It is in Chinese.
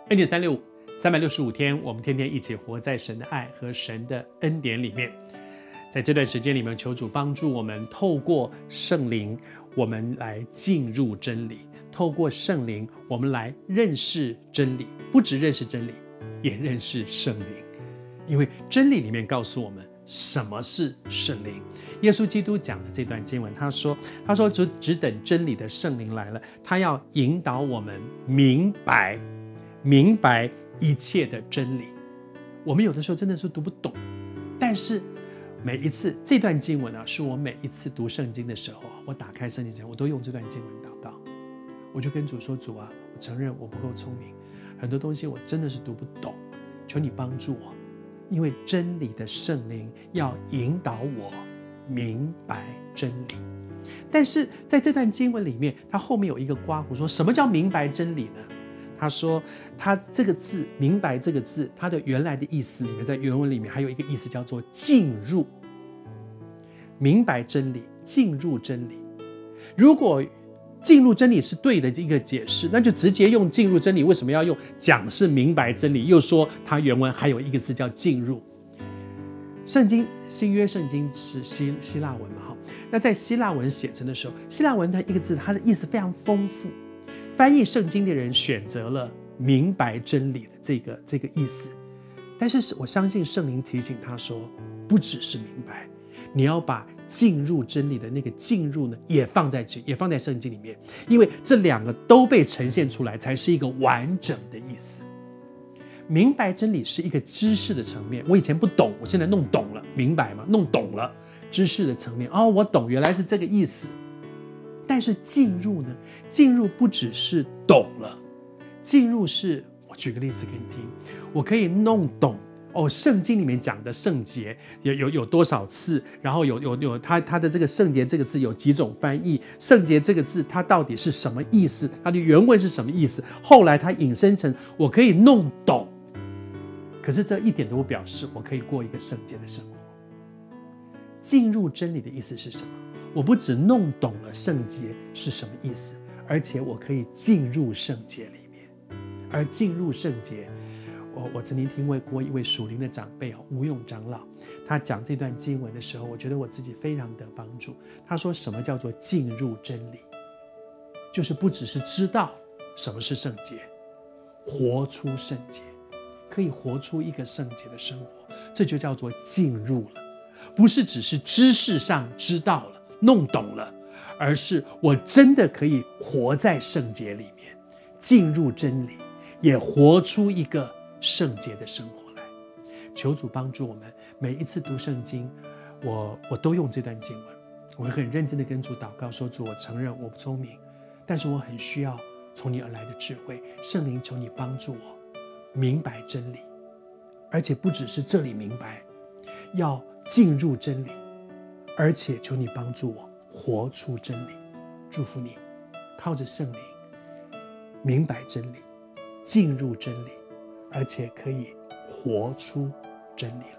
恩典365 365天，我们天天一起活在神的爱和神的恩典里面。在这段时间里面，求主帮助我们透过圣灵，我们来进入真理，透过圣灵我们来认识真理，不只认识真理，也认识圣灵。因为真理里面告诉我们什么是圣灵。耶稣基督讲的这段经文，他说只等真理的圣灵来了，他要引导我们明白一切的真理。我们有的时候真的是读不懂，但是每一次这段经文是我每一次读圣经的时候，我打开圣经前我都用这段经文祷告，我就跟主说，主啊，我承认我不够聪明，很多东西我真的是读不懂，求你帮助我，因为真理的圣灵要引导我明白真理。但是在这段经文里面，他后面有一个括弧，说什么叫明白真理呢？他说他这个字明白这个字，它的原来的意思里面，在原文里面还有一个意思叫做进入。明白真理，进入真理。如果进入真理是对的一个解释，那就直接用进入真理。为什么要用讲是明白真理，又说它原文还有一个字叫进入？圣经新约圣经是希腊文嘛？那在希腊文写成的时候，希腊文的一个字它的意思非常丰富，翻译圣经的人选择了明白真理的这个意思。但是我相信圣灵提醒他说，不只是明白，你要把进入真理的那个进入呢也放在圣经里面，因为这两个都被呈现出来，才是一个完整的意思。明白真理是一个知识的层面，我以前不懂，我现在弄懂了，明白吗？弄懂了，知识的层面，我懂，原来是这个意思。但是进入呢？进入不只是懂了，进入是，我举个例子给你听，我可以弄懂圣经里面讲的圣洁有多少次，然后有它的这个圣洁这个字有几种翻译，圣洁这个字它到底是什么意思，它的原文是什么意思，后来它引申成我可以弄懂。可是这一点都不表示我可以过一个圣洁的生活。进入真理的意思是什么？我不只弄懂了圣洁是什么意思，而且我可以进入圣洁里面。而进入圣洁，我曾经听过一位属灵的长辈吴用长老，他讲这段经文的时候，我觉得我自己非常得帮助。他说什么叫做进入真理？就是不只是知道什么是圣洁，活出圣洁，可以活出一个圣洁的生活，这就叫做进入了。不是只是知识上知道了弄懂了，而是我真的可以活在圣洁里面，进入真理，也活出一个圣洁的生活来。求主帮助我们，每一次读圣经，我都用这段经文，我会很认真的跟主祷告，说主，我承认我不聪明，但是我很需要从你而来的智慧，圣灵求你帮助我明白真理，而且不只是这里明白，要进入真理，而且求你帮助我活出真理。祝福你靠着圣灵明白真理，进入真理，而且可以活出真理来。